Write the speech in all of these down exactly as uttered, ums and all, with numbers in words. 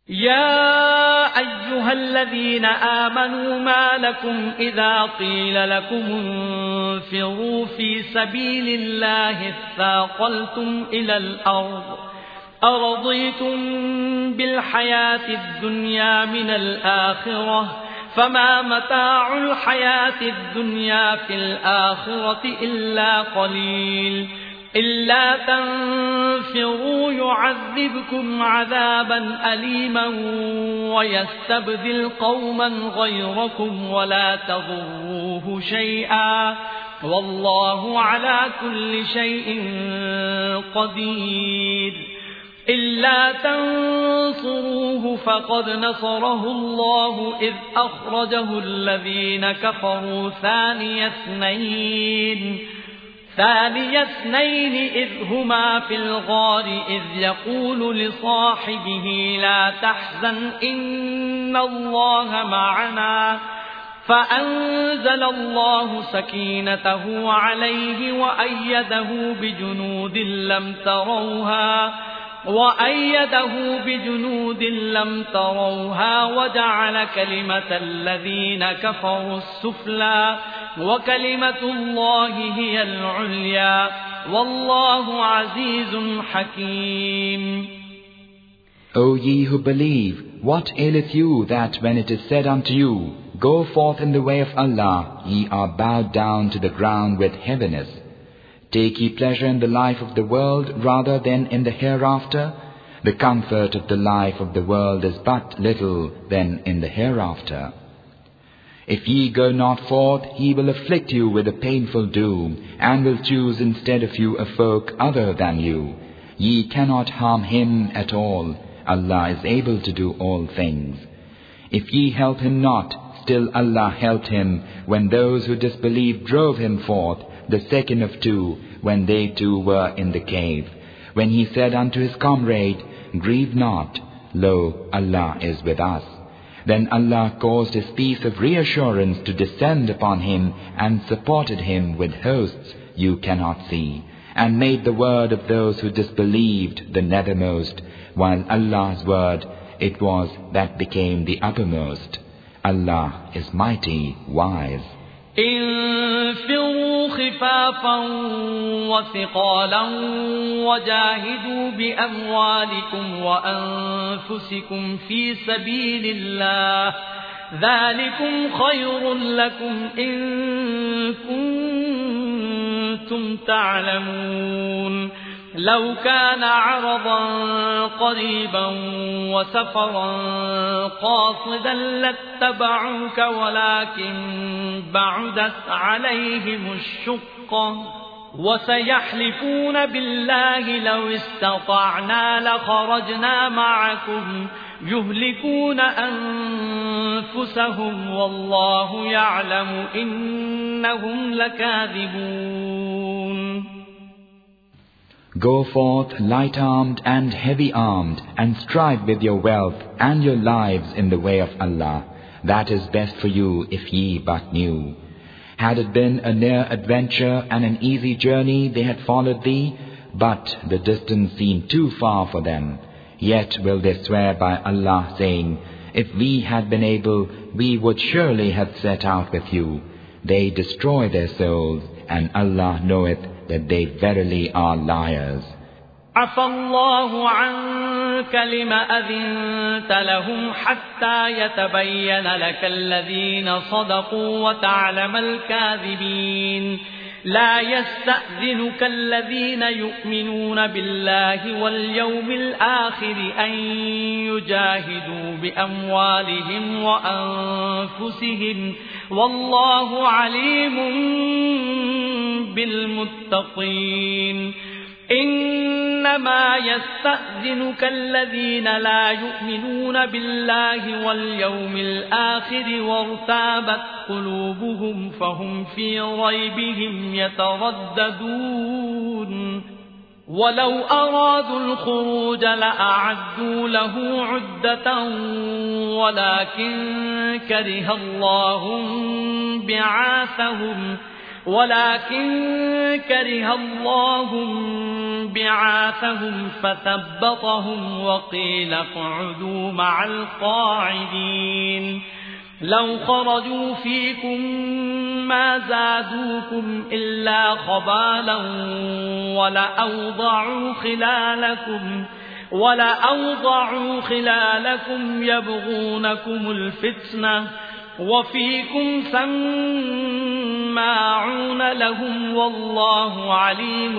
يا أيها الذين آمنوا ما لكم إذا قيل لكم انفروا في سبيل الله اثاقلتم إلى الأرض أرضيتم بالحياة الدنيا من الآخرة فما متاع الحياة الدنيا في الآخرة إلا قليل إلا تنفروا يعذبكم عذابا أليما ويستبدل قوما غيركم ولا تضروه شيئا والله على كل شيء قدير إلا تنصروه فقد نصره الله إذ أخرجه الذين كفروا ثاني اثنين ثاني اثنين إذ هما في الغار إذ يقول لصاحبه لا تحزن إن الله معنا فأنزل الله سكينته عليه وأيده بجنود لم تروها وأيده بجنود لم تروها وجعل كلمة الذين كفروا السفلى وكلمة الله هي العليا والله عزيز حكيم. O ye who believe, what aileth you that when it is said unto you, go forth in the way of Allah, ye are bowed down to the ground with heaviness? Take ye pleasure in the life of the world rather than in the hereafter? The comfort of the life of the world is but little than in the hereafter. If ye go not forth, he will afflict you with a painful doom, and will choose instead of you a folk other than you. Ye cannot harm him at all. Allah is able to do all things. If ye help him not, still Allah helped him when those who disbelieved drove him forth, the second of two, when they two were in the cave. When he said unto his comrade, grieve not, lo, Allah is with us. Then Allah caused his peace of reassurance to descend upon him and supported him with hosts you cannot see, and made the word of those who disbelieved the nethermost, while Allah's word it was that became the uppermost. Allah is mighty, wise. انفروا خفافا وثقالا وجاهدوا بأموالكم وأنفسكم في سبيل الله ذلكم خير لكم إن كنتم تعلمون لو كان عرضا قريبا وسفرا قاصدا لاتبعوك ولكن بعدت عليهم الشقة وسيحلفون بالله لو استطعنا لخرجنا معكم يهلكون أنفسهم والله يعلم إنهم لكاذبون. Go forth light-armed and heavy-armed, and strive with your wealth and your lives in the way of Allah. That is best for you if ye but knew. Had it been a near adventure and an easy journey, they had followed thee, but the distance seemed too far for them. Yet will they swear by Allah, saying, if we had been able, we would surely have set out with you. They destroy their souls, and Allah knoweth that they verily are liars. عفى الله عنك لم أذنت لهم حتى يتبين لك الذين صدقوا وتعلم الكاذبين. لا يستأذنك الذين يؤمنون بالله واليوم الآخر أن يجاهدوا بأموالهم وأنفسهم والله عليم بالمتقين. إنما يستأذنك الذين لا يؤمنون بالله واليوم الآخر وارتابت قلوبهم فهم في ريبهم يترددون. ولو أرادوا الخروج لأعدوا له عدة ولكن كره الله بعاثهم ولكن كره الله بعاثهم فثبطهم وقيل اقعدوا مع القاعدين لو خرجوا فيكم ما زادوكم إلا خبالا ولأوضعوا خلالكم ولأوضعوا خلالكم يبغونكم الفتنة وفيكم سماعون لهم والله عليم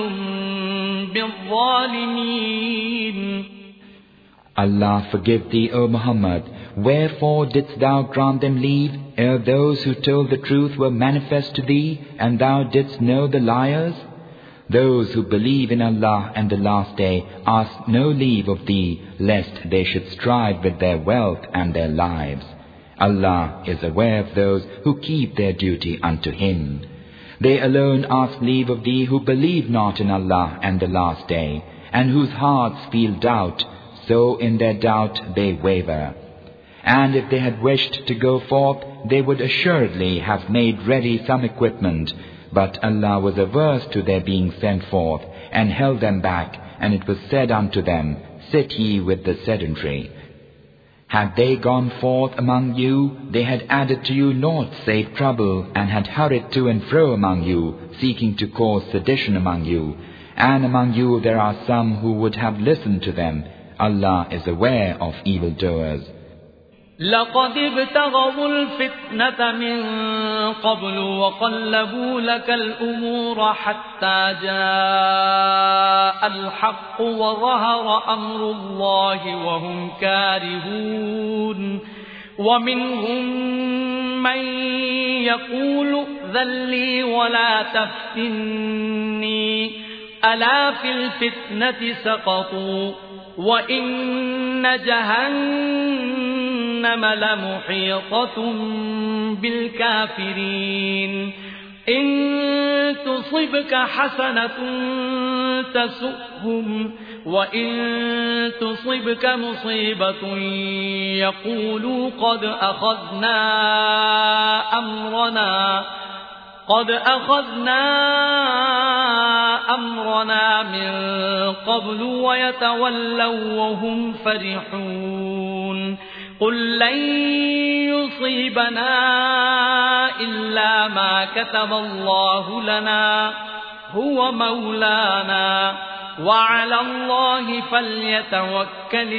بالظالمين. Allah forgive thee, O Muhammad. Wherefore didst thou grant them leave, ere those who told the truth were manifest to thee, and thou didst know the liars? Those who believe in Allah and the last day ask no leave of thee, lest they should strive with their wealth and their lives. Allah is aware of those who keep their duty unto Him. They alone ask leave of thee who believe not in Allah and the last day, and whose hearts feel doubt, so in their doubt they waver. And if they had wished to go forth, they would assuredly have made ready some equipment, but Allah was averse to their being sent forth, and held them back, and it was said unto them, Sit ye with the sedentary. Had they gone forth among you, they had added to you naught save trouble, and had hurried to and fro among you, seeking to cause sedition among you. And among you there are some who would have listened to them. Allah is aware of evildoers. لقد ابتغوا الفتنة من قبل وقلبوا لك الأمور حتى جاء الحق وظهر أمر الله وهم كارهون ومنهم من يقول ائذن لي ولا تفتني ألا في الفتنة سقطوا وإن جهنم لمحيطة بالكافرين إن تصبك حسنة تسؤهم وإن تصبك مصيبة يقولوا قد أخذنا أمرنا قد أخذنا أمرنا من قبل ويتولوا وهم فرحون قل لن يصيبنا إلا ما كتب الله لنا هو مولانا وعلى الله فليتوكل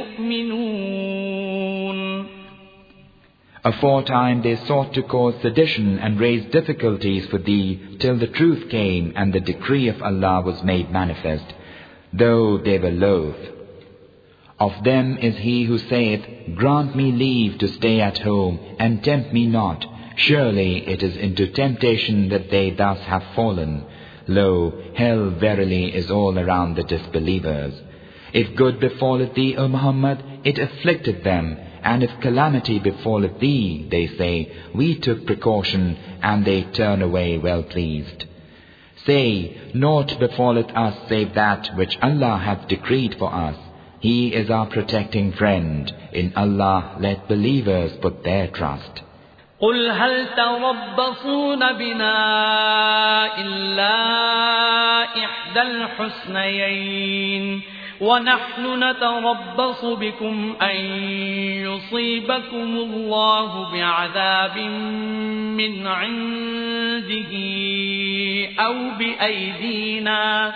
المؤمنون. Aforetime they sought to cause sedition and raise difficulties for thee till the truth came and the decree of Allah was made manifest, though they were loath. Of them is he who saith, Grant me leave to stay at home and tempt me not. Surely it is into temptation that they thus have fallen. Lo, hell verily is all around the disbelievers. If good befalleth thee, O Muhammad, it afflicted them. And if calamity befalleth thee, they say, We took precaution, and they turn away well pleased. Say, Naught befalleth us save that which Allah hath decreed for us. He is our protecting friend. In Allah let believers put their trust. قل هل تربصون بنا إلا إحدى الحسنيين ونحن نتربص بكم أن يصيبكم الله بعذاب من عنده أو بأيدينا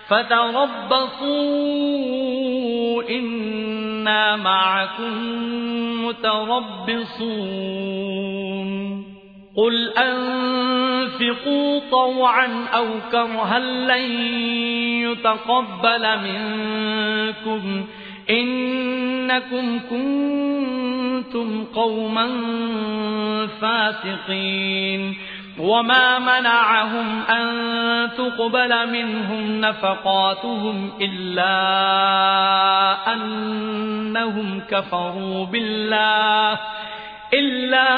فتربصوا إنا معكم متربصون قل أنفقوا طوعا أو كرها لن يتقبل منكم إنكم كنتم قوما فاسقين وما منعهم أن تقبل منهم نفقاتهم إلا أنهم كفروا بالله إلا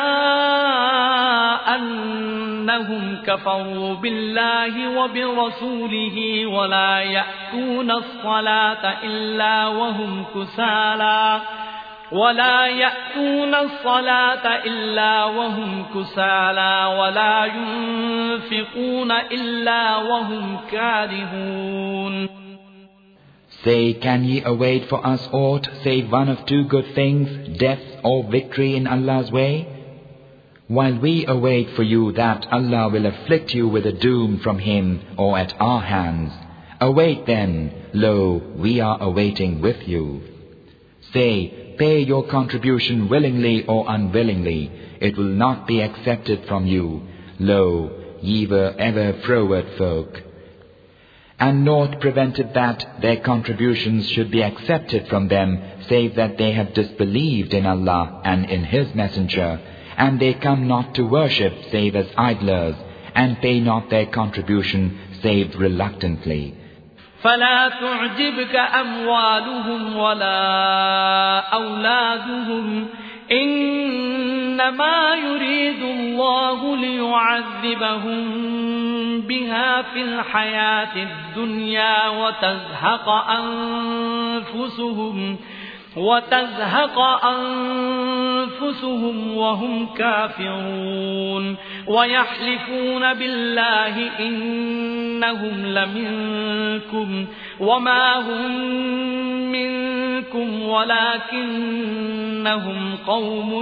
أنهم كفروا بالله وبرسوله ولا يأتون الصلاة إلا وهم كسالى ولا يأتون الصلاة إلا وهم كسالى ولا ينفقون إلا وهم كارهون. Say, can ye await for us aught save one of two good things, death or victory in Allah's way? While we await for you that Allah will afflict you with a doom from Him or at our hands, await then, lo, we are awaiting with you. Say, pay your contribution willingly or unwillingly, it will not be accepted from you. Lo, ye were ever froward folk. And naught prevented that their contributions should be accepted from them, save that they have disbelieved in Allah and in His Messenger, and they come not to worship save as idlers, and pay not their contribution save reluctantly. فلا تعجبك أموالهم ولا أولادهم إنما يريد الله ليعذبهم بها في الحياة الدنيا وتزهق أنفسهم وتزهق أنفسهم وهم كافرون ويحلفون بالله إنهم لمنكم وما هم منكم ولكنهم قوم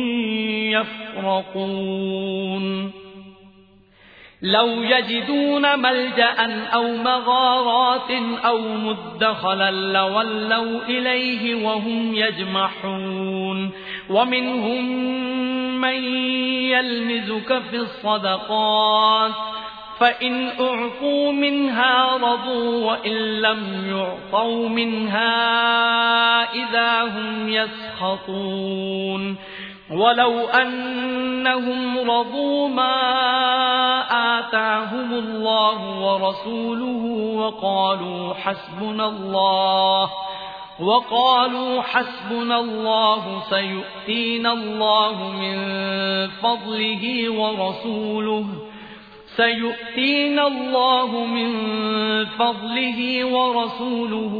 يفرقون. لو يجدون ملجأ أو مغارات أو مدخلا لولوا إليه وهم يجمحون. ومنهم من يلمزك في الصدقات فإن أعطوا منها رضوا وإن لم يعطوا منها إذا هم يسخطون. ولو أنهم رضوا ما آتاهم الله ورسوله وقالوا حسبنا الله وقالوا حسبنا الله سيؤتينا الله من فضله ورسوله سيؤتينا الله من فضله ورسوله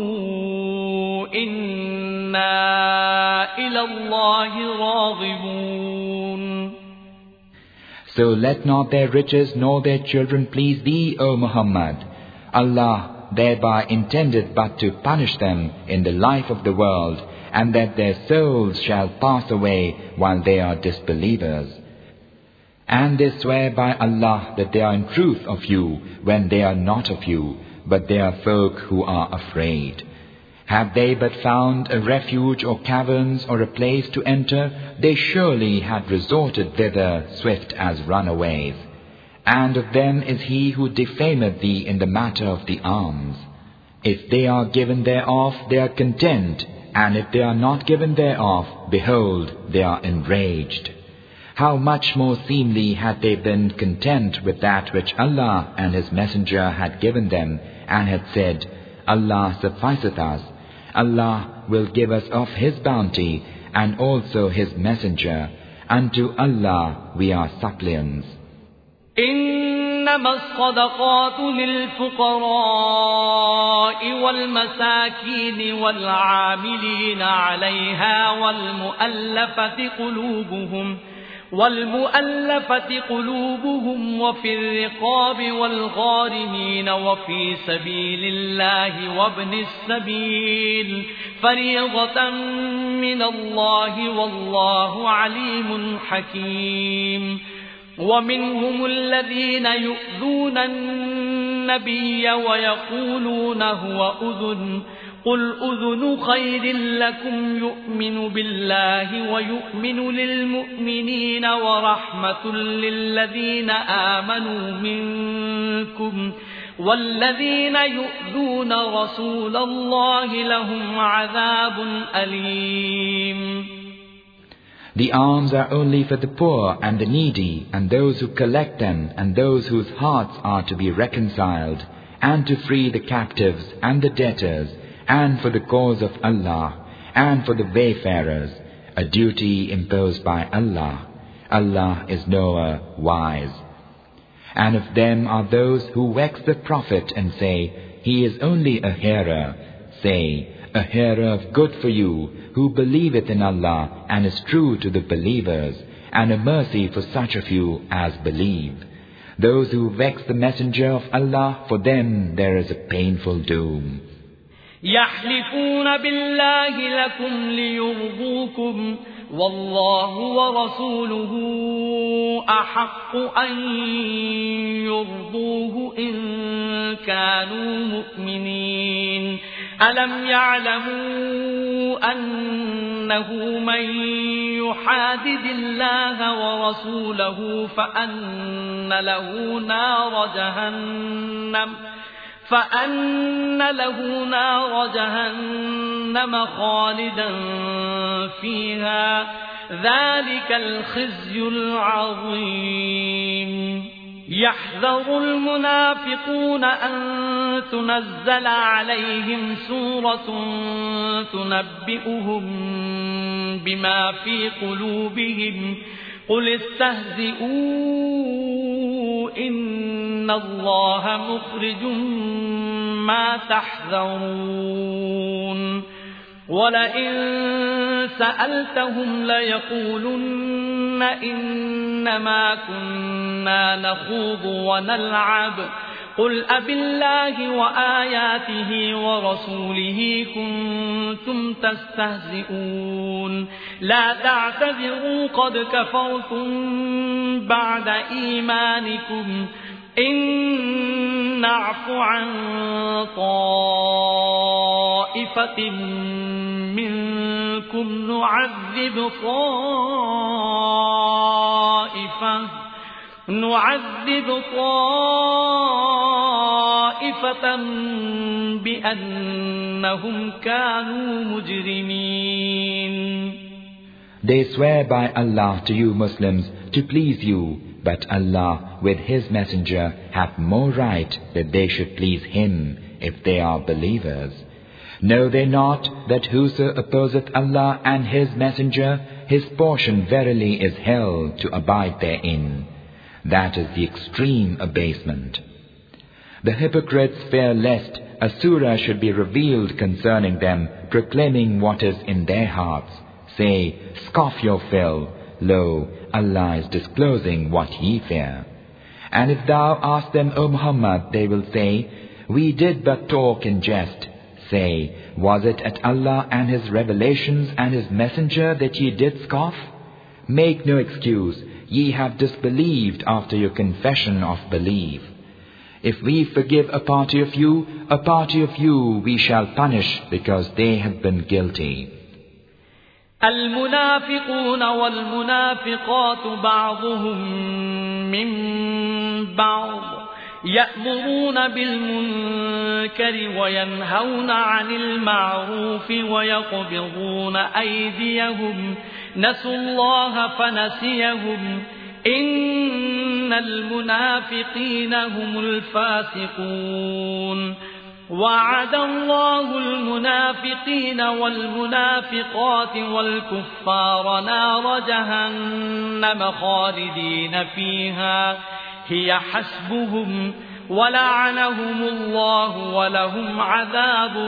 إنا إلى الله راغبون. So let not their riches nor their children please thee, O Muhammad. Allah thereby intended but to punish them in the life of the world, and that their souls shall pass away while they are disbelievers. And they swear by Allah that they are in truth of you when they are not of you, but they are folk who are afraid. Had they but found a refuge or caverns or a place to enter, they surely had resorted thither swift as runaways. And of them is he who defameth thee in the matter of the alms. If they are given thereof, they are content, and if they are not given thereof, behold, they are enraged. How much more seemly had they been content with that which Allah and His Messenger had given them, and had said, Allah sufficeth us, Allah will give us of His bounty, and also His Messenger. Unto Allah we are suppliants. إنما الصدقات للفقراء والمساكين والعاملين عليها والمؤلفة قلوبهم والمؤلفة قلوبهم وفي الرقاب والغارمين وفي سبيل الله وابن السبيل فريضة من الله والله عليم حكيم. ومنهم الذين يؤذون النبي ويقولون هو أذن قل أذن خير لكم يؤمن بالله ويؤمن للمؤمنين ورحمة للذين آمنوا منكم والذين يؤذون رسول الله لهم عذاب أليم. The alms are only for the poor and the needy, and those who collect them, and those whose hearts are to be reconciled, and to free the captives and the debtors, and for the cause of Allah, and for the wayfarers, a duty imposed by Allah. Allah is knower, wise. And of them are those who vex the Prophet and say, he is only a hearer. Say, a hereof good for you who believeth in Allah and is true to the believers, and a mercy for such of you as believe. Those who vex the messenger of Allah, for them there is a painful doom. يحلفون بالله لكم ليرضوكم والله ورسوله أحق أن يرضوه إن كانوا مؤمنين ألم يعلموا أنه من يحادد الله ورسوله فأن له نار جهنم فأن له نار جهنم خالدا فيها ذلك الخزي العظيم يحذر المنافقون أن تنزل عليهم سورة تنبئهم بما في قلوبهم قل استهزئوا إن الله مخرج ما تحذرون ولئن سألتهم ليقولن إنما كنا نخوض ونلعب قل أبالله وآياته ورسوله كنتم تستهزئون لا تعتذروا قد كفرتم بعد إيمانكم إن نعف عن طائفة منكم نعذب طائفة نعذب طائفة بأنهم كانوا مجرمين. They swear by Allah to you Muslims to please you, but Allah with His Messenger hath more right that they should please Him if they are believers. Know they not that whoso opposeth Allah and His Messenger, his portion verily is hell to abide therein. That is the extreme abasement. The hypocrites fear lest a surah should be revealed concerning them, proclaiming what is in their hearts. Say, scoff your fill. Lo, Allah is disclosing what ye fear. And if thou ask them, O Muhammad, they will say, we did but talk in jest. Say, was it at Allah and His revelations and His Messenger that ye did scoff? Make no excuse, ye have disbelieved after your confession of belief. If we forgive a party of you, a party of you we shall punish because they have been guilty. المنافقون والمنافقات بعضهم من بعض يأمرون بالمنكر وينهون عن المعروف ويقبضون أيديهم نسوا الله فنسيهم إن المنافقين هم الفاسقون وعد الله المنافقين والمنافقات والكفار نار جهنم خالدين فيها هي حسبهم ولعنهم الله ولهم عذاب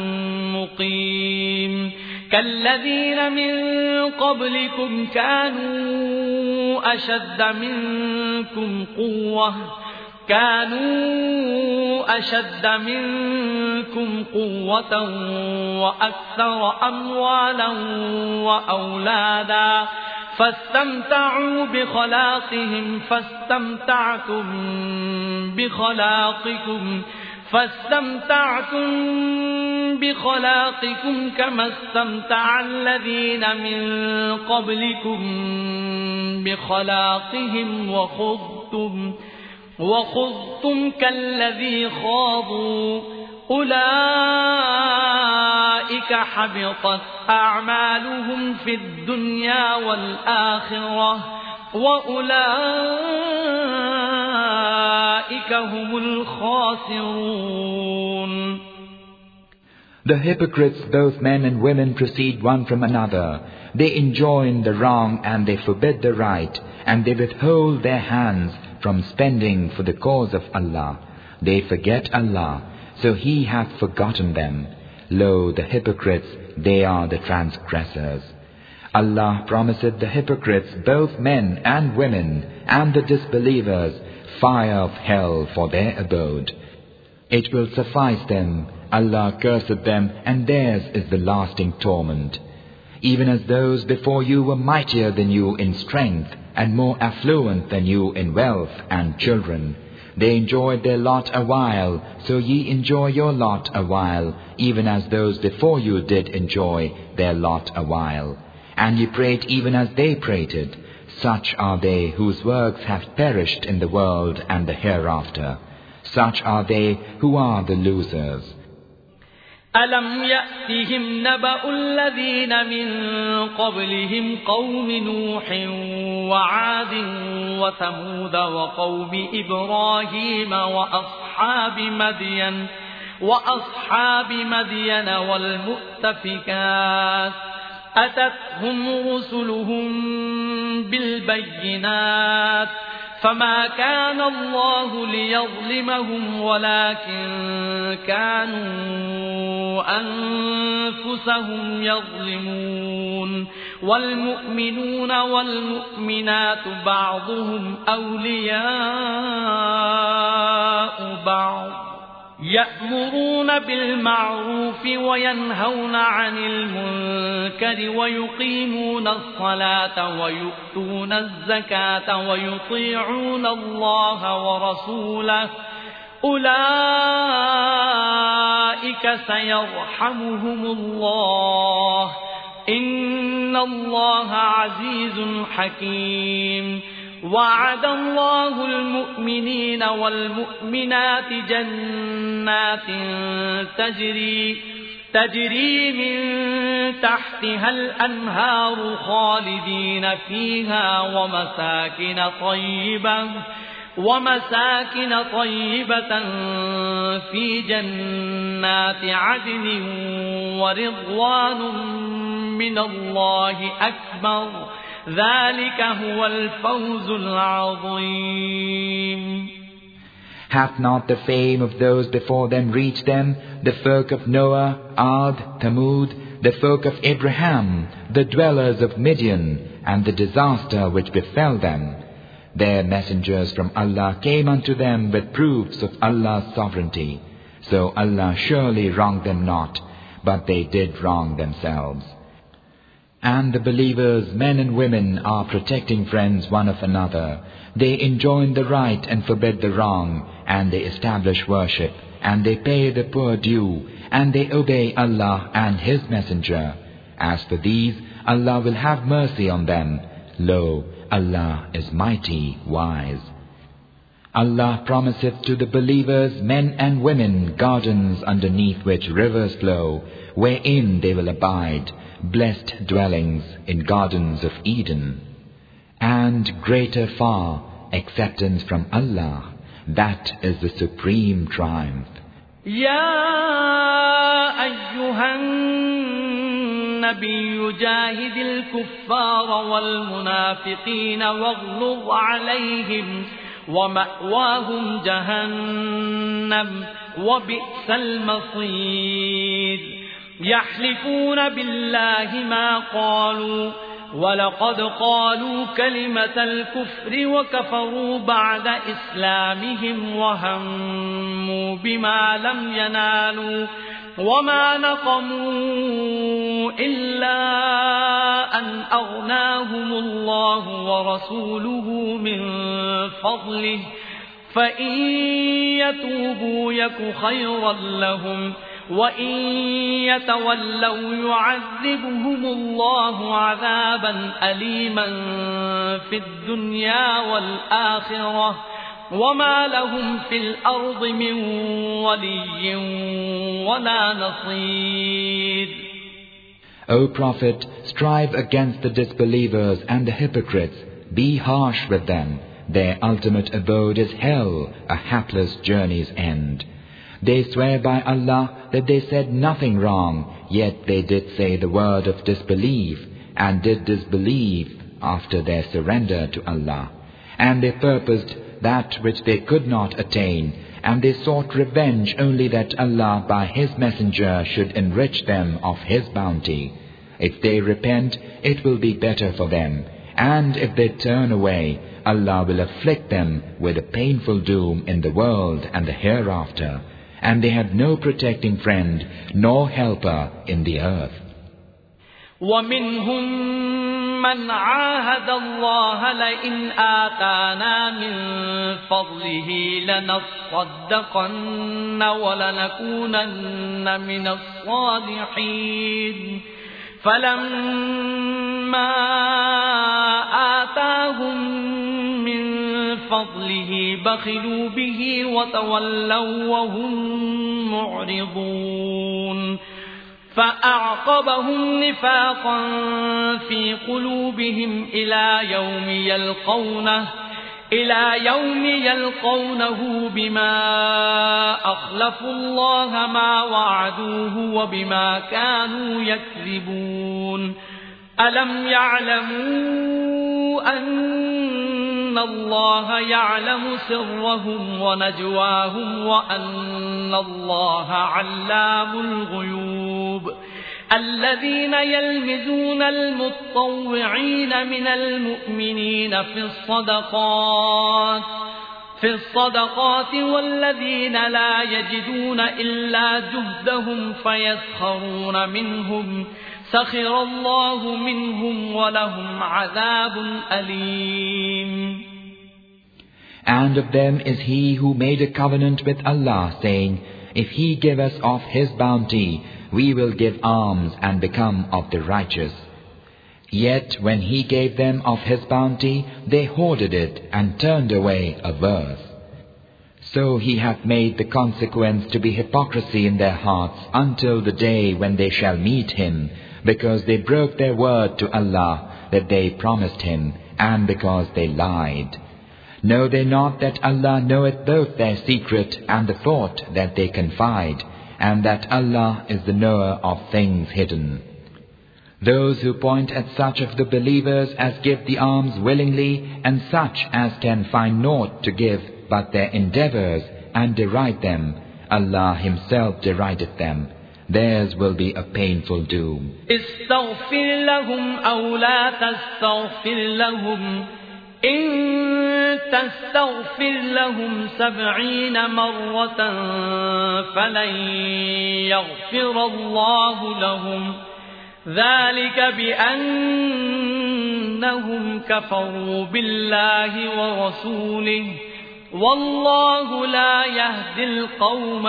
مقيم كالذين من قبلكم كانوا أشد منكم قوة كانوا أشد منكم قوة وأكثر أموالا وأولادا فاستمتعوا بخلاقهم فاستمتعتم بخلاقكم فاستمتعتم بخلاقكم كما استمتع الذين من قبلكم بخلاقهم وخضتم وخضتم كالذي خاضوا أولئك حبطت أعمالهم في الدنيا والآخرة وأولئك هم الخاسرون. The hypocrites, both men and women, proceed one from another. They enjoin the wrong and they forbid the right, and they withhold their hands from spending for the cause of Allah. They forget Allah, so He hath forgotten them. Lo, the hypocrites, they are the transgressors. Allah promiseth the hypocrites, both men and women, and the disbelievers, fire of hell for their abode. It will suffice them. Allah curseth them, and theirs is the lasting torment. Even as those before you were mightier than you in strength, and more affluent than you in wealth and children. They enjoyed their lot a while, so ye enjoy your lot a while, even as those before you did enjoy their lot a while. And ye prayed even as they prated. Such are they whose works have perished in the world and the hereafter. Such are they who are the losers. أَلَمْ يَأْتِهِمْ نَبَأُ الَّذِينَ مِنْ قَبْلِهِمْ قَوْمِ نُوحٍ وَعَادٍ وَثَمُودَ وَقَوْمِ إِبْرَاهِيمَ وَأَصْحَابِ مَدْيَنَ وَأَصْحَابِ مَدْيَنَ وَالْمُؤْتَفِكَاتِ أَتَتْهُمْ رُسُلُهُم بِالْبَيِّنَاتِ فما كان الله ليظلمهم ولكن كانوا أنفسهم يظلمون والمؤمنون والمؤمنات بعضهم أولياء بعض يأمرون بالمعروف وينهون عن المنكر ويقيمون الصلاة ويؤتون الزكاة ويطيعون الله ورسوله أولئك سيرحمهم الله إن الله عزيز حكيم وعد الله المؤمنين والمؤمنات جنات تجري تجري من تحتها الأنهار خالدين فيها ومساكن طيبة ومساكن طيبة في جنات عدن ورضوان من الله أكبر ذلك هو الفوز العظيم. Hath not the fame of those before them reached them, the folk of Noah, Ad, Thamud, the folk of Abraham, the dwellers of Midian, and the disaster which befell them? Their messengers from Allah came unto them with proofs of Allah's sovereignty. So Allah surely wronged them not, but they did wrong themselves. And the believers, men and women, are protecting friends one of another. They enjoin the right and forbid the wrong, and they establish worship, and they pay the poor due, and they obey Allah and His Messenger. As for these, Allah will have mercy on them. Lo, Allah is mighty, wise. Allah promiseth to the believers, men and women, gardens underneath which rivers flow, wherein they will abide, blessed dwellings in gardens of Eden. And greater far, acceptance from Allah, that is the supreme triumph. يا أيها النبي جاهد الكفار والمنافقين واغلظ عليهم ومأواهم جهنم وبئس المصير يحلفون بالله ما قالوا ولقد قالوا كلمة الكفر وكفروا بعد إسلامهم وهموا بما لم ينالوا وما نقموا إلا أن أغناهم الله ورسوله من فضله فإن يتوبوا يك خيرا لهم وإن يتولوا يعذبهم الله عذابا أليما في الدنيا والآخرة وما لهم في الأرض من ولي ولا نصير. O Prophet, strive against the disbelievers and the hypocrites. Be harsh with them. Their ultimate abode is hell, a hapless journey's end. They swear by Allah that they said nothing wrong, yet they did say the word of disbelief, and did disbelieve after their surrender to Allah. And they purposed that which they could not attain, and they sought revenge only that Allah by His Messenger should enrich them of His bounty. If they repent, it will be better for them, and if they turn away, Allah will afflict them with a painful doom in the world and the hereafter, and they have no protecting friend nor helper in the earth. وَمِنْهُمْ مَنْ عَاهَدَ اللَّهَ لَئِنْ آتَانَا مِنْ فَضْلِهِ لَنَصَّدَّقَنَّ وَلَنَكُونَنَّ مِنَ الصَّالِحِينَ فَلَمَّا آتَاهُمْ مِنْ فَضْلِهِ بَخِلُوا بِهِ وَتَوَلَّوْا وَهُمْ مُعْرِضُونَ فأعقبهم نفاقا في قلوبهم إلى يوم يلقونه إلى يوم يلقونه بما أخلفوا الله ما وعدوه وبما كانوا يكذبون ألم يعلموا أن الله يعلم سرهم ونجواهم وأن الله علام الغيوب الذين يلمزون المتطوعين من المؤمنين في الصدقات في الصدقات والذين لا يجدون إلا جهدهم فيسخرون منهم سخر الله منهم ولهم عذاب أليم. And of them is he who made a covenant with Allah, saying, if He give us of His bounty, we will give alms and become of the righteous. Yet when He gave them of His bounty, they hoarded it and turned away averse. So He hath made the consequence to be hypocrisy in their hearts until the day when they shall meet Him, because they broke their word to Allah that they promised Him, and because they lied. Know they not that Allah knoweth both their secret and the thought that they confide, and that Allah is the knower of things hidden. Those who point at such of the believers as give the alms willingly, and such as can find naught to give but their endeavours, and deride them, Allah Himself derideth them. Theirs will be a painful doom. استغفر لهم أو لا تستغفر لهم إن تستغفر لهم سبعين مرة فلن يغفر الله لهم ذلك بأنهم كفروا بالله ورسوله والله لا يهدي القوم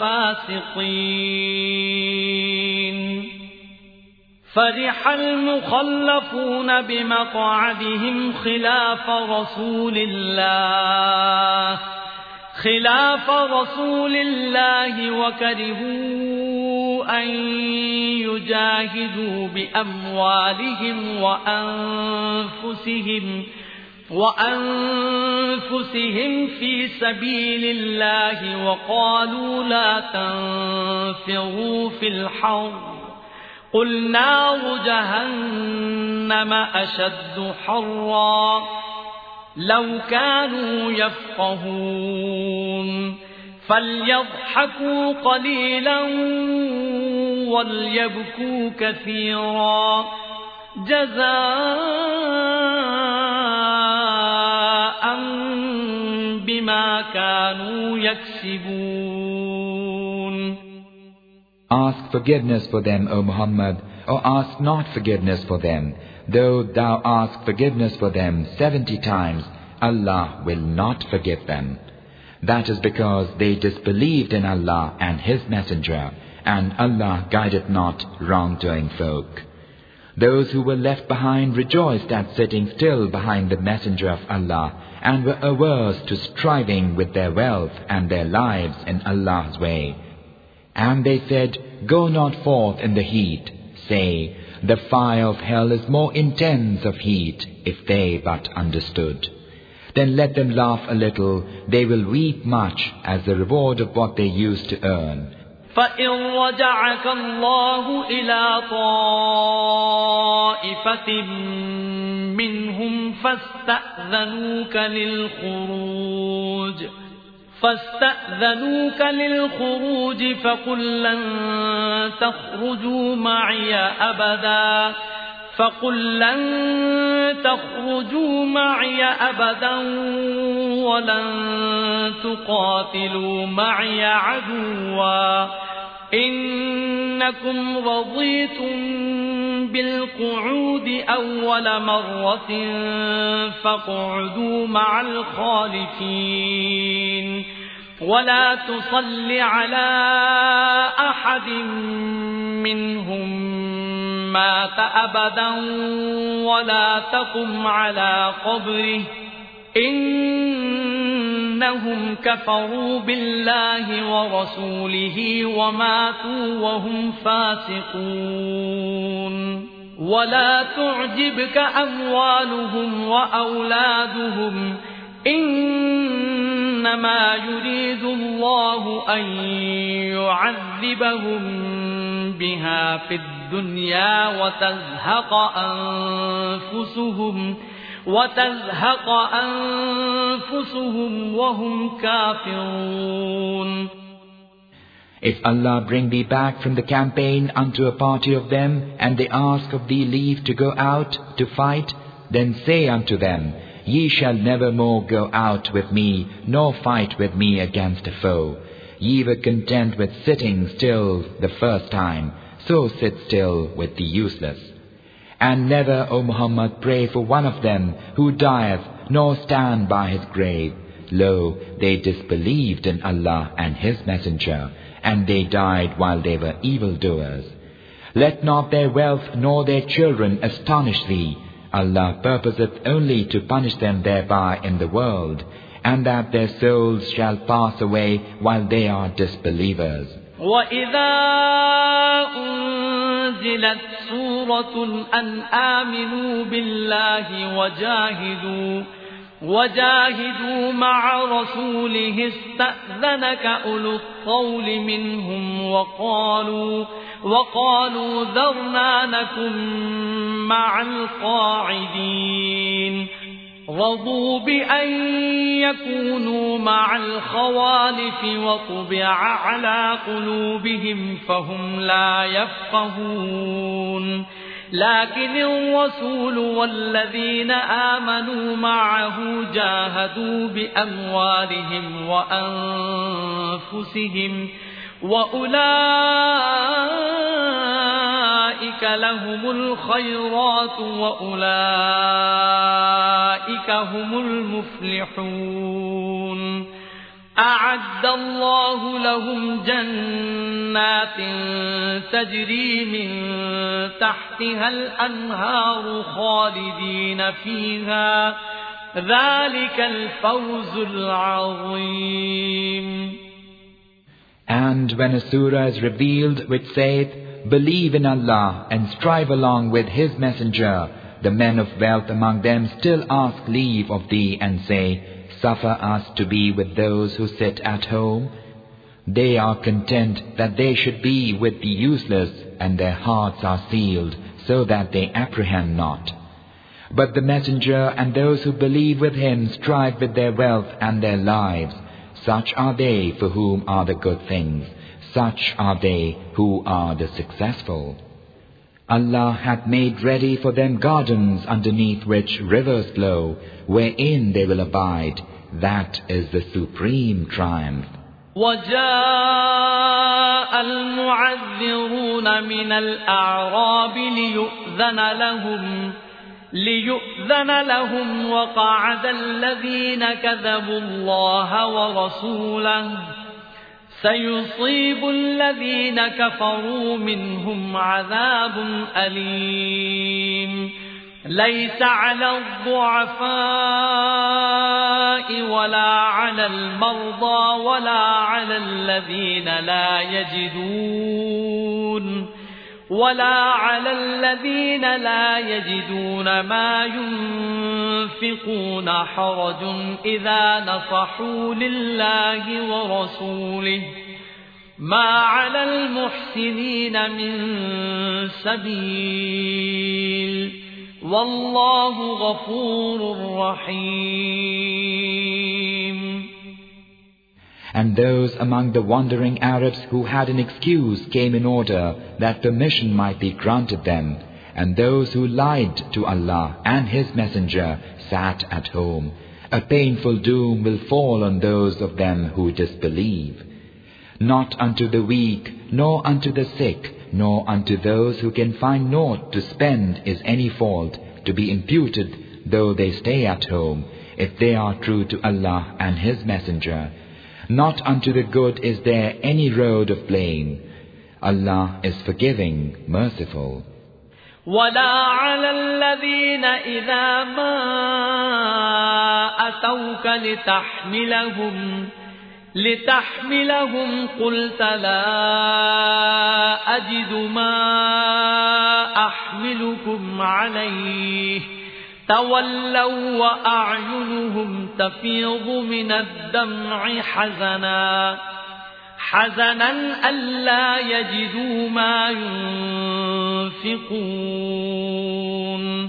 الفاسقين. فرح المخلفون بمقعدهم خلاف رسول الله خلاف رسول الله وكرهوا أن يجاهدوا بأموالهم وأنفسهم وأنفسهم في سبيل الله وقالوا لا تنفروا في الحرب قل نار جهنم أشد حرا لو كانوا يفقهون فليضحكوا قليلا وليبكوا كثيرا جزاء بما كانوا يكسبون. Ask forgiveness for them, O Muhammad, or ask not forgiveness for them. Though thou ask forgiveness for them seventy times, Allah will not forgive them. That is because they disbelieved in Allah and His Messenger, and Allah guideth not wrongdoing folk. Those who were left behind rejoiced at sitting still behind the Messenger of Allah, and were averse to striving with their wealth and their lives in Allah's way. And they said, go not forth in the heat. Say, the fire of hell is more intense of heat, if they but understood. Then let them laugh a little, they will weep much as the reward of what they used to earn. فَإِنْ رَجَعَكَ اللَّهُ إِلَى طَائِفَةٍ مِّنْهُمْ فاستأذنوك للخروج فاستأذنوك للخروج فقل لن تخرجوا معي أبدا فقل لن تخرجوا معي أبدا ولن تقاتلوا معي عدوا إنكم رضيتم بالقعود أول مرة فاقعدوا مع الخالفين ولا تصل على أحد منهم مات أبدا ولا تقم على قبره إنهم كفروا بالله ورسوله وماتوا وهم فاسقون ولا تعجبك أموالهم وأولادهم إنما يريد الله أن يعذبهم بها في الدنيا وتزهق أنفسهم وتزهق أنفسهم وهم كافرون. If Allah bring thee back from the campaign unto a party of them, and they ask of thee leave to go out to fight, then say unto them, Ye shall never more go out with me, nor fight with me against a foe. Ye were content with sitting still the first time, so sit still with the useless. And never, O Muhammad, pray for one of them who dieth, nor stand by his grave. Lo, they disbelieved in Allah and His Messenger, and they died while they were evildoers. Let not their wealth nor their children astonish thee. Allah purposeth only to punish them thereby in the world, and that their souls shall pass away while they are disbelievers. وَإِذَا أُنزِلَتْ سُورَةٌ أَنْ آمِنُوا بِاللَّهِ وَجَاهِدُوا وَجَاهِدُوا مَعَ رَسُولِهِ اسْتَأْذَنَكَ أُولُو الطَّوْلِ مِنْهُمْ وَقَالُوا وَقَالُوا ذَرْنَا نَكُنْ مَعَ الْقَاعِدِينَ رضوا بأن يكونوا مع الخوالف وطبع على قلوبهم فهم لا يفقهون لكن الرسول والذين آمنوا معه جاهدوا بأموالهم وأنفسهم وأولئك لهم الخيرات وأولئك هم المفلحون أعد الله لهم جنات تجري من تحتها الأنهار خالدين فيها ذلك الفوز العظيم. And when a surah is revealed which saith, Believe in Allah and strive along with His Messenger, the men of wealth among them still ask leave of thee and say, Suffer us to be with those who sit at home. They are content that they should be with the useless, and their hearts are sealed so that they apprehend not. But the Messenger and those who believe with him strive with their wealth and their lives. Such are they for whom are the good things. Such are they who are the successful. Allah hath made ready for them gardens underneath which rivers flow, wherein they will abide. That is the supreme triumph. وَجَاءَ الْمُعَذِّرُونَ مِنَ الْأَعْرَابِ لِيُؤْذَنَ لَهُمْ ليؤذن لهم وقعد الذين كذبوا الله ورسوله سيصيب الذين كفروا منهم عذاب أليم ليس على الضعفاء ولا على المرضى ولا على الذين لا يجدون ولا على الذين لا يجدون ما ينفقون حرج إذا نصحوا لله ورسوله ما على المحسنين من سبيل وَاللَّهُ غَفُورٌ رَحِيمٌ. And those among the wandering Arabs who had an excuse came in order that permission might be granted them, and those who lied to Allah and His Messenger sat at home. A painful doom will fall on those of them who disbelieve. Not unto the weak, nor unto the sick, nor unto those who can find naught to spend is any fault to be imputed, though they stay at home, if they are true to Allah and His Messenger. Not unto the good is there any road of blame. Allah is forgiving, merciful. وَلَا عَلَى الَّذِينَ إِذَا مَا أَتَوْكَ لِتَحْمِلَهُمْ لِتَحْمِلَهُمْ قُلْتَ لَا أَجِدُ مَا أَحْمِلُكُمْ عَلَيْهِ تَوَلَّوْا وَأَعْيُنُهُمْ تَفِيضُ مِنَ الدَّمْعِ حَزَنًا حَزَنًا أَلَّا يَجِدُوا مَا يُنْفِقُونَ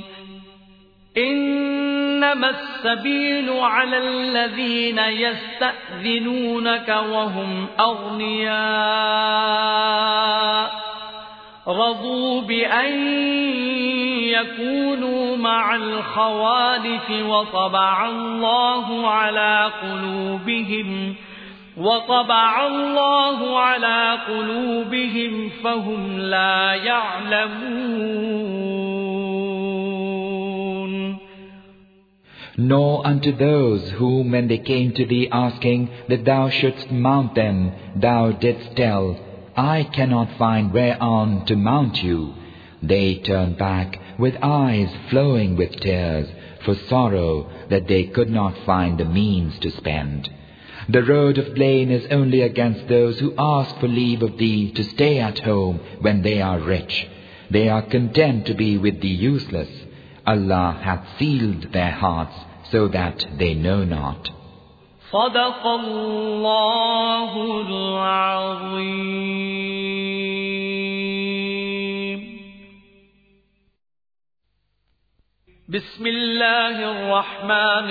إِنَّمَا السَّبِيلُ عَلَى الَّذِينَ يَسْتَأْذِنُونَكَ وَهُمْ أَغْنِيَاءُ رَضُوا بِأَنْ يَكُونُوا مَعَ الْخَوَالِفِ وَطَبَعَ اللَّهُ عَلَى قُلُوبِهِمْ وَطَبَعَ اللَّهُ عَلَى قُلُوبِهِمْ فَهُمْ لَا يَعْلَمُونَ. Nor unto those whom when they came to thee asking that thou shouldst mount them, thou didst tell, I cannot find whereon to mount you. They turned back with eyes flowing with tears for sorrow that they could not find the means to spend. The road of blame is only against those who ask for leave of thee to stay at home when they are rich. They are content to be with the useless. Allah hath sealed their hearts so that they know not. صدق الله العظيم. بسم الله الرحمن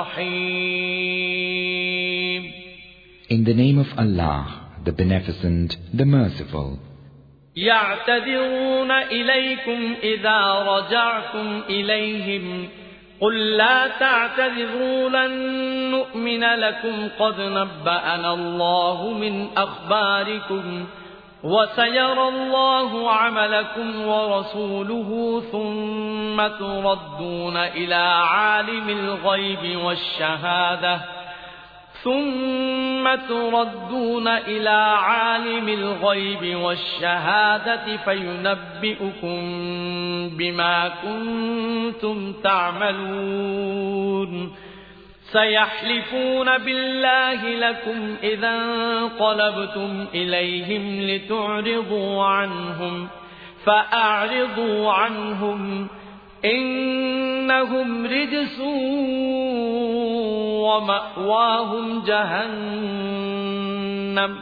الرحيم. In the name of Allah, the Beneficent, the Merciful. يعتذرون إليكم إذا رجعتم إليهم قل لا تعتذروا لن نؤمن لكم قد نبأنا الله من أخباركم وسيرى الله عملكم ورسوله ثم تردون إلى عالم الغيب والشهادة ثم تردون إلى عالم الغيب والشهادة فينبئكم بما كنتم تعملون. سيحلفون بالله لكم إذا انقلبتم إليهم لتعرضوا عنهم فأعرضوا عنهم إنهم رجس ومأواهم جهنم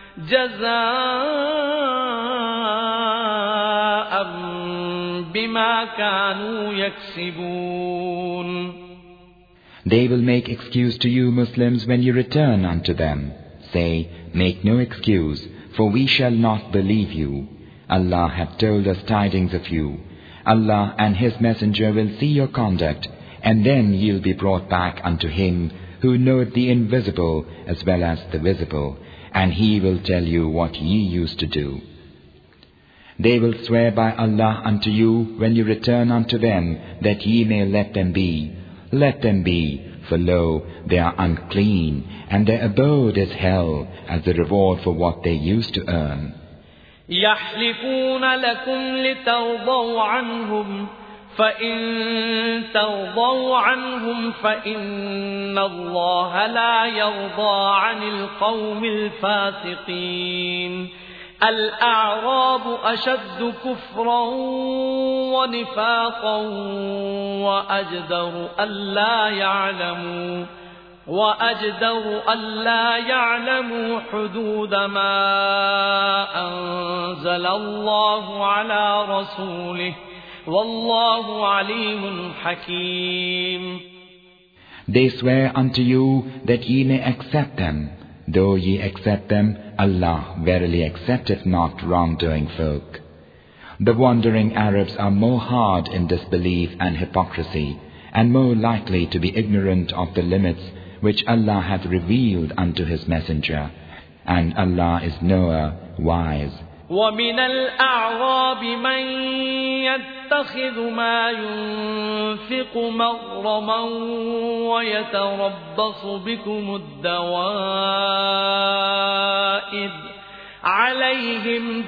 جزاء بما كانوا يكسبون. They will make excuse to you Muslims when you return unto them. Say, make no excuse, for we shall not believe you. Allah hath told us tidings of you. Allah and His Messenger will see your conduct, and then ye'll be brought back unto Him who knoweth the invisible as well as the visible, and He will tell you what ye used to do. They will swear by Allah unto you when you return unto them that ye may let them be. Let them be, for lo, they are unclean, and their abode is hell, as the reward for what they used to earn. يحلفون لكم لترضوا عنهم فإن ترضوا عنهم فإن الله لا يرضى عن القوم الفاسقين. الأعراب أشد كفرا ونفاقا وأجدر ألا يعلموا وأجدر ألا يعلموا حدود ما أنزل الله على رسوله والله عليم حكيم. They swear unto you that ye may accept them. Though ye accept them, Allah verily accepteth not wrongdoing folk. The wandering Arabs are more hard in disbelief and hypocrisy, and more likely to be ignorant of the limits which Allah hath revealed unto His Messenger. And Allah is knower, wise. وَمِنَ الْأَعْرَابِ مَنْ يَتَّخِذُ مَا يُنْفِقُ مَغْرَمًا وَيَتَرَبَّصُ بِكُمُ الدَّوَائِرَ عَلَيْهِمْ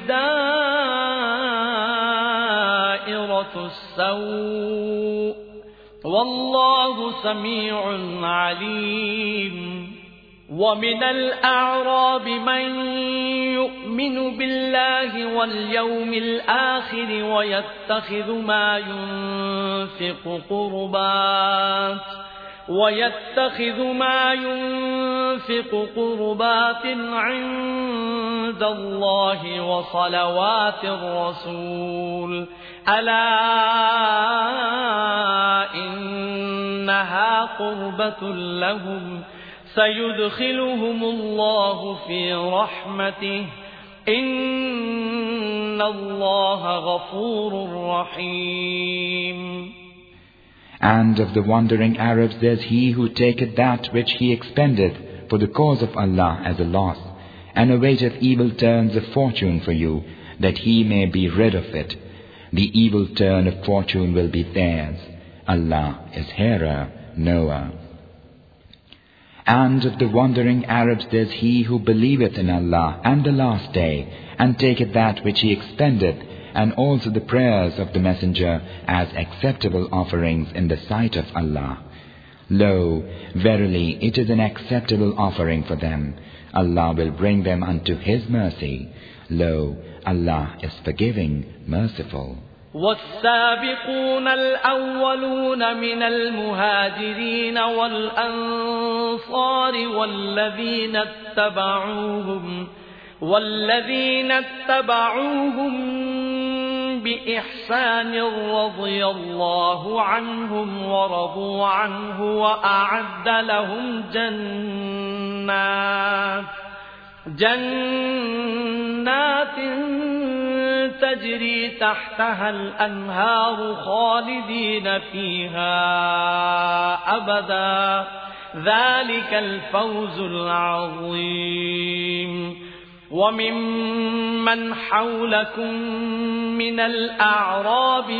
دَائِرَةُ السَّوْءِ وَاللَّهُ سَمِيعٌ عَلِيمٌ. وَمِنَ الْأَعْرَابِ مَنْ يُؤْمِنُ بِاللَّهِ وَالْيَوْمِ الْآخِرِ وَيَتَّخِذُ مَا يُنْفِقُ قُرُبَاتٍ وَيَتَّخِذُ مَا يُنْفِقُ قُرُبَاتٍ عِنْدَ اللَّهِ وَصَلَوَاتِ الرَّسُولِ أَلَا إِنَّهَا قُرْبَةٌ لَهُمْ سيدخلهم الله في رحمته إن الله غفور رحيم. And of the wandering Arabs there's he who taketh that which he expended for the cause of Allah as a loss, and awaiteth evil turns of fortune for you, that he may be rid of it. The evil turn of fortune will be theirs. Allah is hearer, knower. And of the wandering Arabs there's he who believeth in Allah and the last day, and taketh that which he expended, and also the prayers of the Messenger as acceptable offerings in the sight of Allah. Lo, verily it is an acceptable offering for them. Allah will bring them unto His mercy. Lo, Allah is forgiving, merciful. والسابقون الأولون من المهاجرين والأنصار والذين اتبعوهم والذين اتبعوهم بإحسان رضي الله عنهم ورضوا عنه وأعد لهم جنات جنات تجري تحتها الأنهار خالدين فيها أبدا ذلك الفوز العظيم. وممن حولكم من الأعراب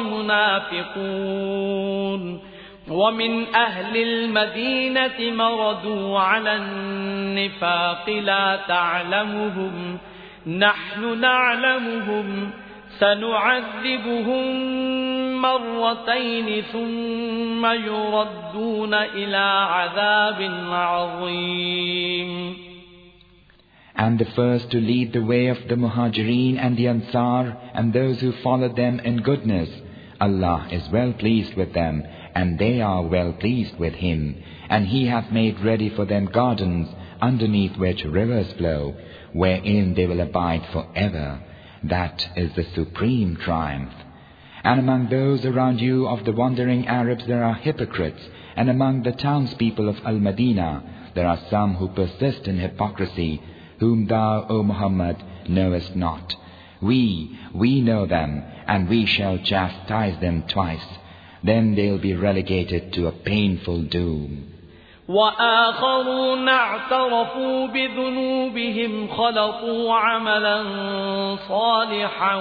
منافقون ومن أهل المدينة مردوا على النفاق لا تعلمهم نحن نعلمهم سنعذبهم مرتين ثم يردون إلى عذاب عظيم. And the first to lead the way of the Muhajirin and the Ansar and those who followed them in goodness, Allah is well pleased with them, and they are well pleased with Him, and He hath made ready for them gardens underneath which rivers flow, wherein they will abide forever. That is the supreme triumph. And among those around you of the wandering Arabs there are hypocrites, and among the townspeople of Al-Madinah there are some who persist in hypocrisy, whom thou, O Muhammad, knowest not. We, we know them, and we shall chastise them twice. Then they'll be relegated to a painful doom. وآخرون اعترفوا بذنوبهم خلطوا عملا صالحا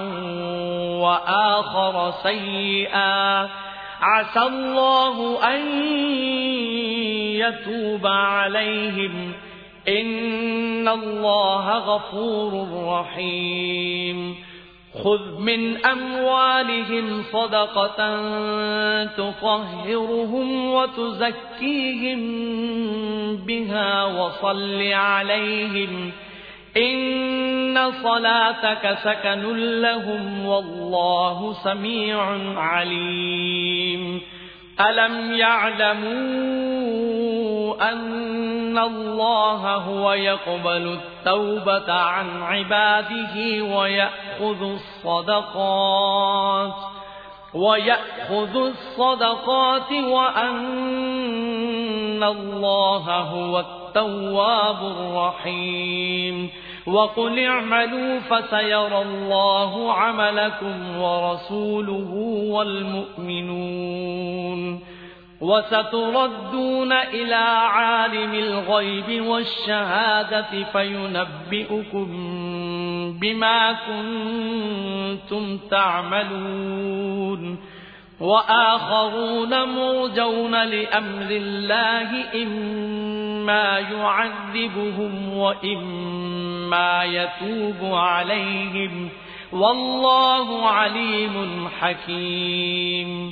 وآخر سيئا عسى الله أن يتوب عليهم إن الله غفور رحيم. خذ من أموالهم صدقة تطهرهم وتزكيهم بها وصل عليهم إن صلاتك سكن لهم والله سميع عليم. ألم يعلموا أن الله هو يقبل التوبة عن عباده ويأخذ الصدقات وَيَأْخُذُ الصَّدَقَاتِ وَأَنَّ اللَّهَ هُوَ التَّوَّابُ الرَّحِيمُ وَقُلِ اعْمَلُوا فَسَيَرَى اللَّهُ عَمَلَكُمْ وَرَسُولُهُ وَالْمُؤْمِنُونَ وَسَتُرَدُّونَ إِلَى عَالِمِ الْغَيْبِ وَالشَّهَادَةِ فَيُنَبِّئُكُم بِمَا كُنتُمْ تَعْمَلُونَ وَآخَرُونَ مُرْجَوْنَ لِأَمْرِ اللَّهِ إِمَّا يُعَذِّبُهُمْ وَإِمَّا يَتُوبُ عَلَيْهِمْ وَاللَّهُ عَلِيمٌ حَكِيمٌ.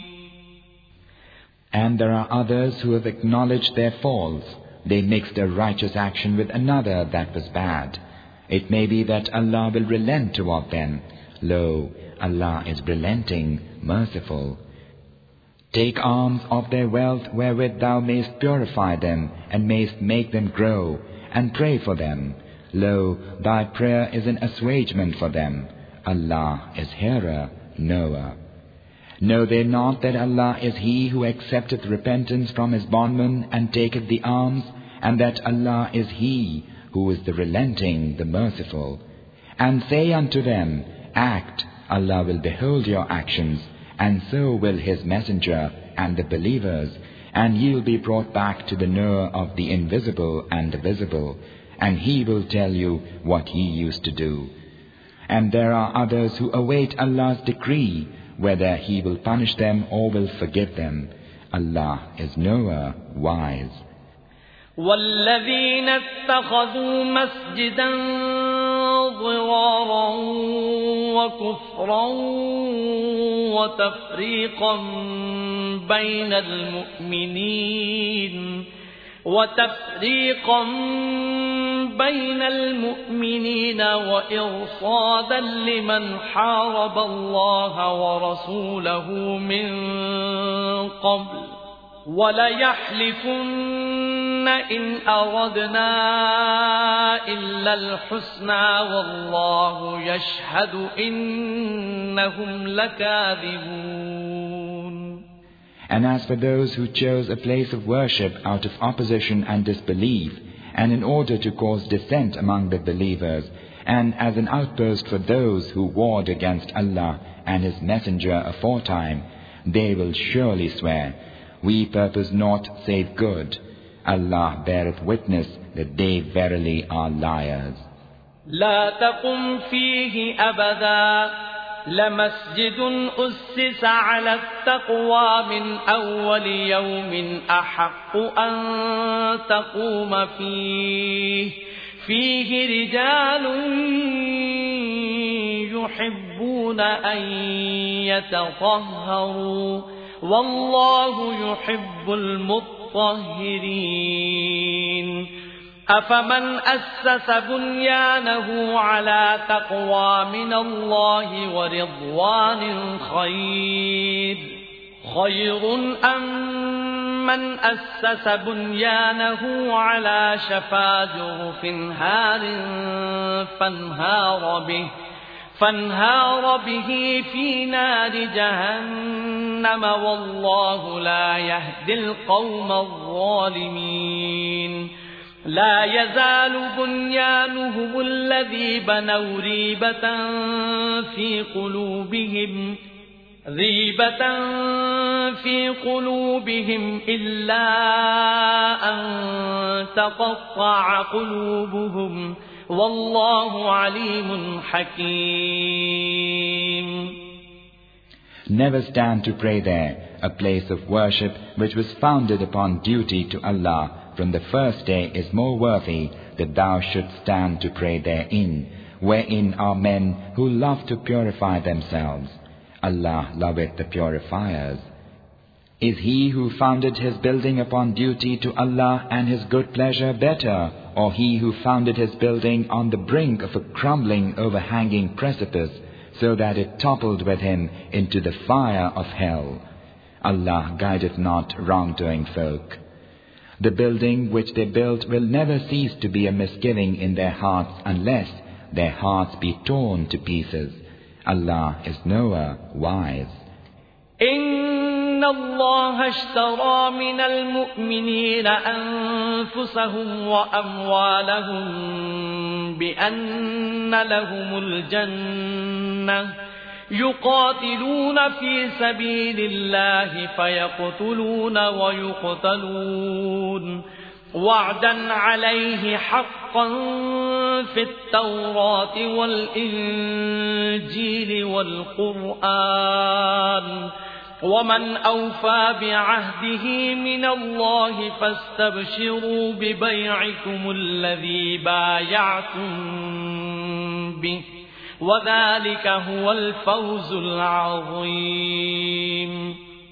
And there are others who have acknowledged their faults. They mixed a righteous action with another that was bad. It may be that Allah will relent toward them. Lo, Allah is relenting, merciful. Take alms of their wealth wherewith thou mayst purify them and mayst make them grow, and pray for them. Lo, thy prayer is an assuagement for them. Allah is hearer, knower. Know they not that Allah is He who accepteth repentance from His bondman and taketh the alms, and that Allah is He who is the relenting, the merciful. And say unto them, act, Allah will behold your actions, and so will His messenger and the believers, and ye will be brought back to the knower of the invisible and the visible, and He will tell you what ye used to do. And there are others who await Allah's decree, whether He will punish them or will forgive them. Allah is knower, wise. وَالَّذِينَ اتَّخَذُوا مَسْجِدًا ضِرَارًا وَكُفْرًا وَتَفْرِيقًا بَيْنَ الْمُؤْمِنِينَ وَتَفْرِيقًا بَيْنَ الْمُؤْمِنِينَ وَإِرْصَادًا لِمَنْ حَارَبَ اللَّهَ وَرَسُولَهُ مِنْ قَبْلُ وَلَيَحْلِفُنَّ إِنْ أَرَدْنَا إِلَّا الْحُسْنَى وَاللَّهُ يَشْهَدُ إِنَّهُمْ لَكَاذِبُونَ. And as for those who chose a place of worship out of opposition and disbelief, and in order to cause dissent among the believers, and as an outpost for those who warred against Allah and His Messenger aforetime, they will surely swear, we purpose naught save good. Allah beareth witness that they verily are liars. لا تقم فيه أبدا لمسجد أسس على التقوى من أول يوم أحق أن تقوم فيه فيه رجال يحبون أن يتطهروا والله يحب المطهرين. أفمن أسس بنيانه على تقوى من الله ورضوان خير خير أم من أسس بنيانه على شفا جرف هار فانهار به فانهار به في نار جهنم والله لا يهدي القوم الظالمين. لا يزال بنيانهم الذي بنوا ريبة في قلوبهم ريبة في قلوبهم إلا أن تقطع قلوبهم والله عليم حكيم. Never stand to pray there, a place of worship which was founded upon duty to Allah from the first day is more worthy that thou shouldst stand to pray therein, wherein are men who love to purify themselves. Allah loveth the purifiers. Is he who founded his building upon duty to Allah and his good pleasure better, or he who founded his building on the brink of a crumbling overhanging precipice, so that it toppled with him into the fire of hell? Allah guideth not wrongdoing folk. The building which they built will never cease to be a misgiving in their hearts unless their hearts be torn to pieces. Allah is knower, wise. إن الله اشترى من المؤمنين أنفسهم وأموالهم بأن لهم الجنة يقاتلون في سبيل الله فيقتلون ويقتلون وعدا عليه حقا في التوراة والإنجيل والقرآن ومن أوفى بعهده من الله فاستبشروا ببيعكم الذي بايعتم به وذلك هو الفوز العظيم.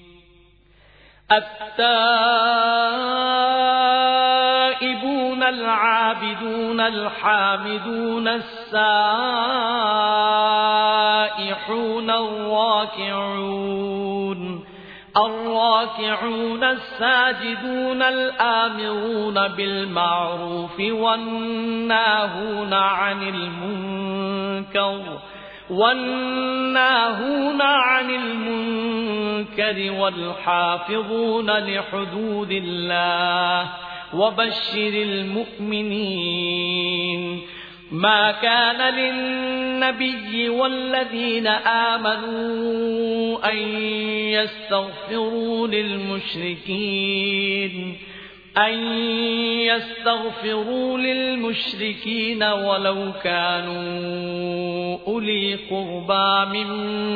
التائبون العابدون الحامدون السائحون الراكعون الراكعون الساجدون الآمرون بالمعروف والناهون عن المنكر والناهون عن المنكر والحافظون لحدود الله وبشر المؤمنين. ما كان للنبي والذين آمنوا أن يستغفروا للمشركين أن يستغفروا للمشركين ولو كانوا أولي قربى من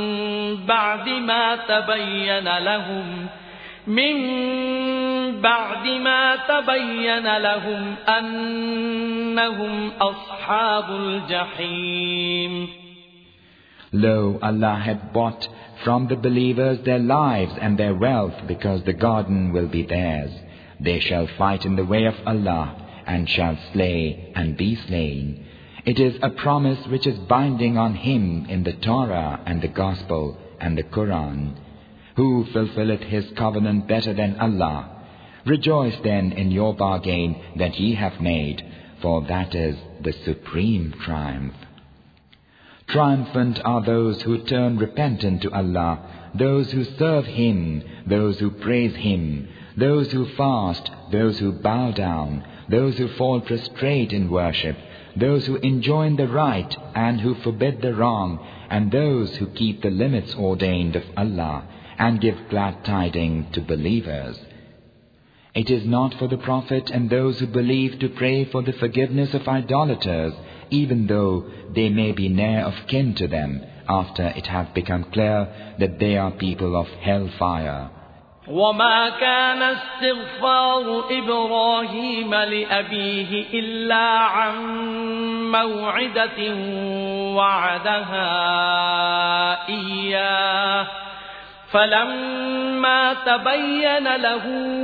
بعد ما تبين لهم من بعد ما تبين لهم أنهم أصحاب الجحيم. Lo, Allah had bought from the believers their lives and their wealth, because the garden will be theirs. They shall fight in the way of Allah and shall slay and be slain. It is a promise which is binding on him in the Torah and the Gospel and the Quran. Who fulfilleth his covenant better than Allah? Rejoice then in your bargain that ye have made, for that is the supreme triumph. Triumphant are those who turn repentant to Allah, those who serve Him, those who praise Him, those who fast, those who bow down, those who fall prostrate in worship, those who enjoin the right and who forbid the wrong, and those who keep the limits ordained of Allah and give glad tidings to believers. It is not for the Prophet and those who believe to pray for the forgiveness of idolaters, even though they may be near of kin to them, after it has become clear that they are people of hellfire. وما كان استغفار إبراهيم لأبيه إلا عن موعدة وعدها إياه فلما تبين له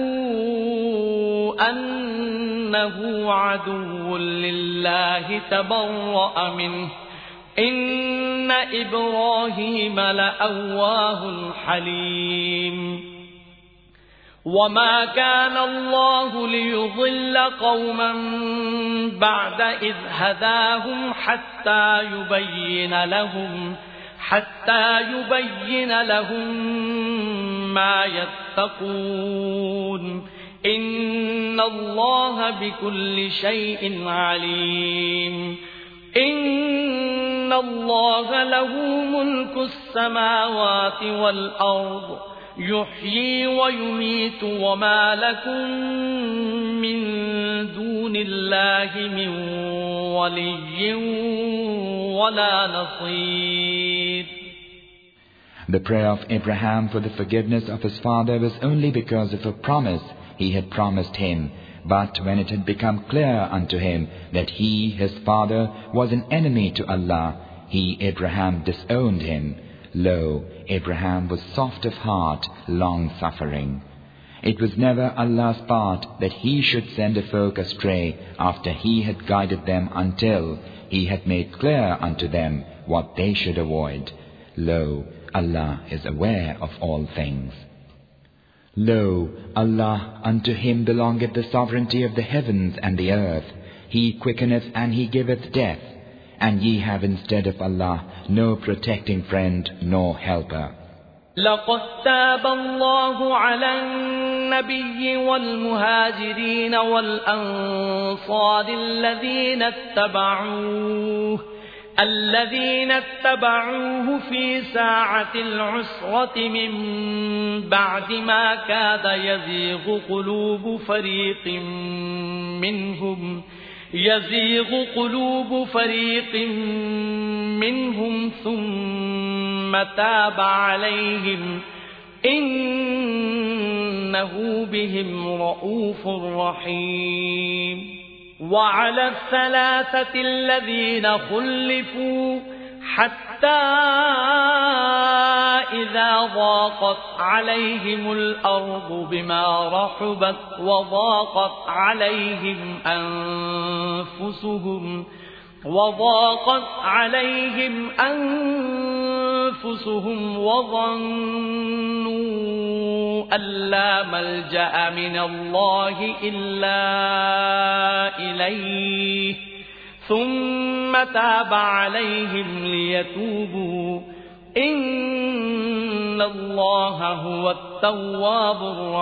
أنه عدو لله تبرأ منه إن إبراهيم لأواه حليم. وما كان الله ليضل قوما بعد إذ هداهم حتى يبين لهم حتى يبين لهم ما يتقون إن الله بكل شيء عليم. إن الله له ملك السماوات والأرض يحيي ويميت وما لكم من دون الله من ولي ولا نصير. The prayer of Abraham for the forgiveness of his father was only because of a promise he had promised him. But when it had become clear unto him that he, his father, was an enemy to Allah, he, Abraham, disowned him. Lo, Abraham was soft of heart, long-suffering. It was never Allah's part that He should send a folk astray after He had guided them until He had made clear unto them what they should avoid. Lo, Allah is aware of all things. Lo, Allah, unto Him belongeth the sovereignty of the heavens and the earth. He quickeneth and He giveth death. And ye have instead of Allah no protecting friend nor helper. لقد تاب الله على النبي والمهاجرين والأنصار الذين اتبعوه الذين اتبعوه في ساعة العسرة من بعد ما كاد يزيغ قلوب فريق منهم يزيغ قلوب فريق منهم ثم تاب عليهم إنه بهم رءوف رحيم وعلى الثلاثة الذين خلفوا حتى إذا ضاقت عليهم الأرض بما رحبت وضاقت عليهم أنفسهم وضاقت عليهم أنفسهم وظنوا أن لا ملجأ من الله إلا إليه ثم تاب عليهم ليتوبوا إن الله هو التواب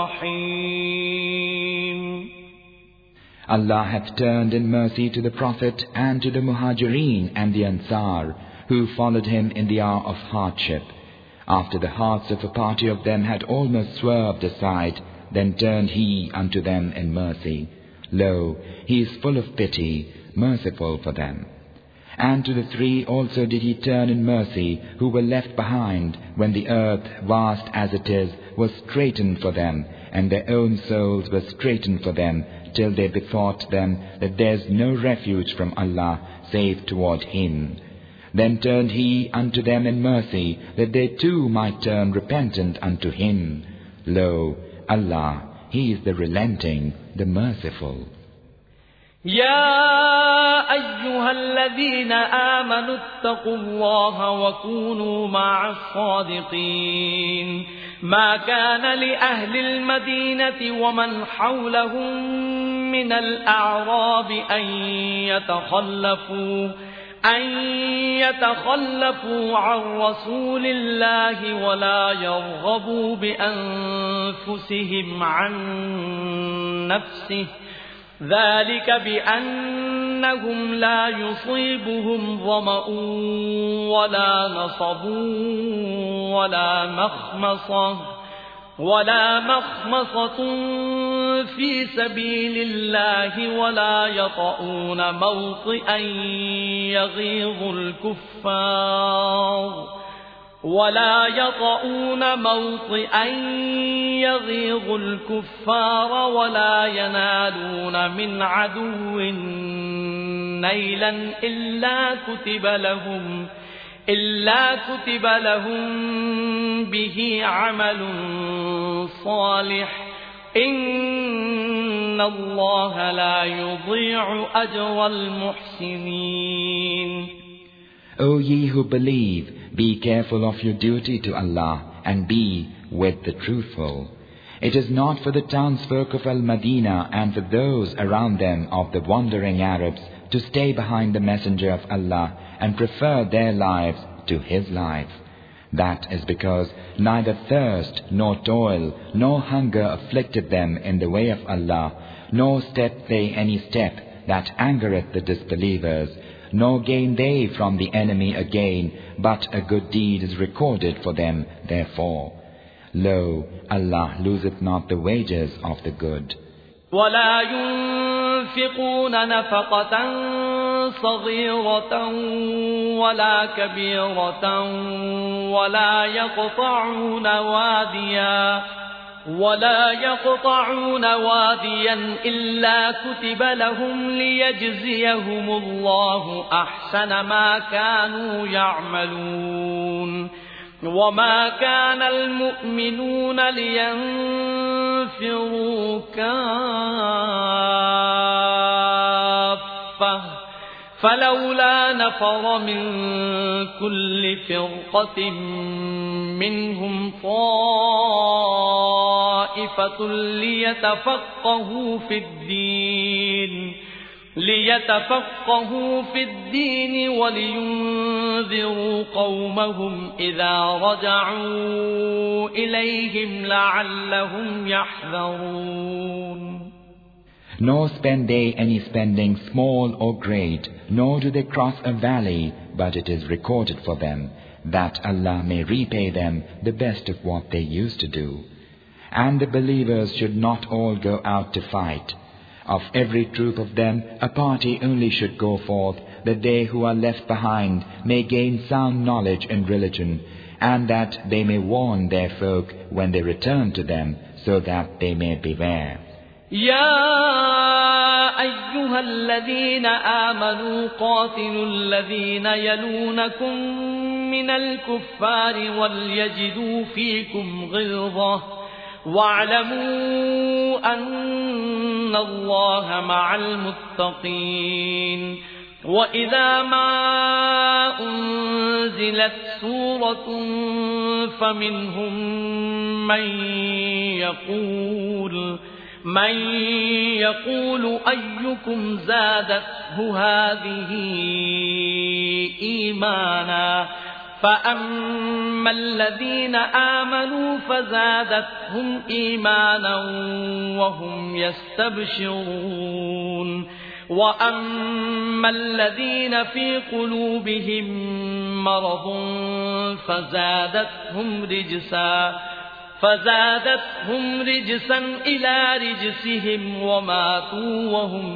الرحيم. Allah hath turned in mercy to the Prophet and to the Muhajirin and the Ansar, who followed him in the hour of hardship. After the hearts of a party of them had almost swerved aside, then turned he unto them in mercy. Lo, he is full of pity, merciful for them. And to the three also did he turn in mercy, who were left behind, when the earth, vast as it is, was straitened for them, and their own souls were straitened for them, till they bethought them that there is no refuge from Allah save toward Him. Then turned He unto them in mercy, that they too might turn repentant unto Him. Lo, Allah, He is the relenting, the merciful. يا أيها الذين آمنوا اتقوا الله وكونوا مع الصادقين ما كان لأهل المدينة ومن حولهم من الأعراب أن يتخلفوا أن يتخلفوا عن رسول الله ولا يرغبوا بأنفسهم عن نفسه ذلك بأنهم لا يصيبهم ظمأ ولا نصب ولا مخمصة ولا مخمصة في سبيل الله ولا يطؤون موطئا يغيظ الكفار ولا يطؤون موطئا يغيظ الكفار ولا ينالون من عدو نيلا إلا كتب لهم إلا كتب لهم به عمل صالح إن الله لا يضيع أجر المحسنين. O ye who believe, be careful of your duty to Allah and be with the truthful. It is not for the townsfolk of Al-Madinah and for those around them of the wandering Arabs to stay behind the Messenger of Allah and prefer their lives to his life. That is because neither thirst nor toil nor hunger afflicted them in the way of Allah, nor stepped they any step that angereth the disbelievers, nor gain they from the enemy a gain, but a good deed is recorded for them therefore. Lo, Allah loseth not the wages of the good. ولا ينفقون نفقة صغيرة ولا كبيرة ولا يقطعون واديا ولا يقطعون واديا إلا كتب لهم ليجزيهم الله أحسن ما كانوا يعملون وما كان المؤمنون لينفروا كافة فلولا نفر من كل فرقة منهم طائفة ليتفقهوا في الدين ليتفقهوا في الدين ولينذروا لينذروا قومهم إذا رجعوا إليهم لعلهم يحذرون. Nor spend they any spending small or great, nor do they cross a valley, but it is recorded for them, that Allah may repay them the best of what they used to do. And the believers should not all go out to fight. Of every troop of them, a party only should go forth, that they who are left behind may gain sound knowledge in religion, and that they may warn their folk when they return to them, so that they may beware. يا أيها الذين آمنوا قاتلوا الذين يلونكم من الكفار وليجدوا فيكم غلظة واعلموا أن الله مع المتقين. وإذا ما أنزلت سورة فمنهم من يقول من يقول أيكم زادته هذه إيمانا فأما الذين آمنوا فزادتهم إيمانا وهم يستبشرون وأما الذين في قلوبهم مرض فزادتهم رجسا فزادتهم رجسا إلى رجسهم وماتوا وهم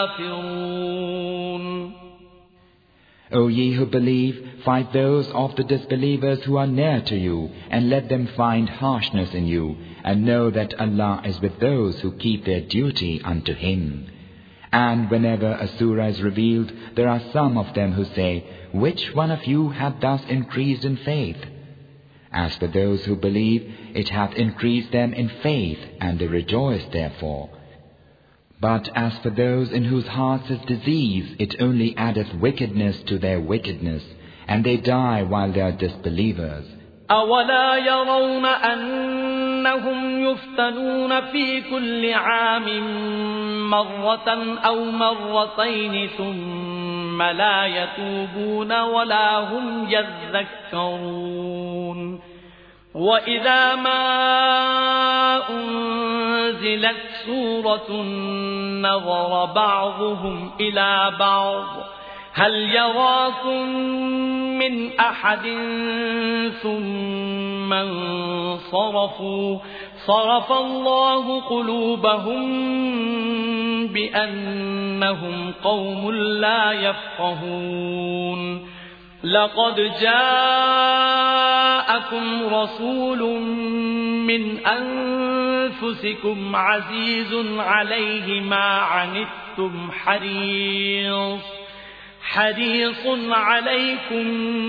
كافرون. O ye who believe, fight those of the disbelievers who are near to you, and let them find harshness in you, and know that Allah is with those who keep their duty unto Him. And whenever a surah is revealed, there are some of them who say, which one of you hath thus increased in faith? As for those who believe, it hath increased them in faith, and they rejoice therefore. But as for those in whose hearts is disease, it only addeth wickedness to their wickedness, and they die while they are disbelievers. أَوَلَا يَرَوْنَ أَنَّهُمْ يُفْتَنُونَ فِي كُلِّ عَامٍ مَرَّةً أَوْ مَرَّتَيْنِ ثُمَّ لَا يَتُوبُونَ وَلَا هُمْ يَذَّكَّرُونَ. وَإِذَا مَا أُنزِلَتْ سُورَةٌ نَظَرَ بَعْضُهُمْ إِلَى بَعْضٍ هَلْ يَرَاكُمْ مِنْ أَحَدٍ ثُمَّ انصَرَفُوا صَرَفَ اللَّهُ قُلُوبَهُمْ بِأَنَّهُمْ قَوْمٌ لَا يَفْقَهُونَ. لقد جاءكم رسول من أنفسكم عزيز عليه ما عنتم حريص حريص عليكم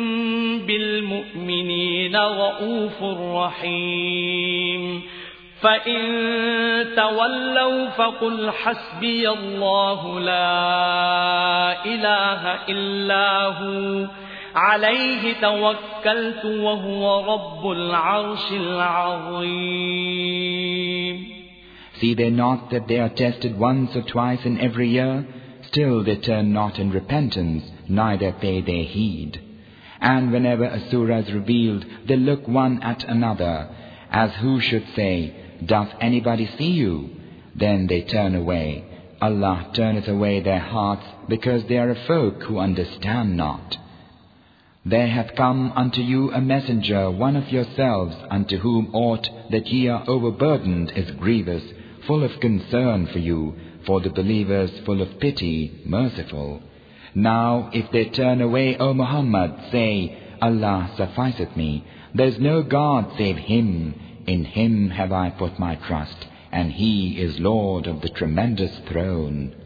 بالمؤمنين رؤوف رحيم. فإن تولوا فقل حسبي الله لا إله إلا هو عليه توكلت وهو رب العرش العظيم. See they not that they are tested once or twice in every year? Still they turn not in repentance, neither pay they heed. And whenever a surah is revealed, they look one at another, as who should say, doth anybody see you? Then they turn away. Allah turneth away their hearts, because they are a folk who understand not. There hath come unto you a messenger, one of yourselves, unto whom aught that ye are overburdened is grievous, full of concern for you, for the believers full of pity, merciful. Now if they turn away, O Muhammad, say, Allah sufficeth me, there is no God save Him, in Him have I put my trust, and He is Lord of the tremendous throne.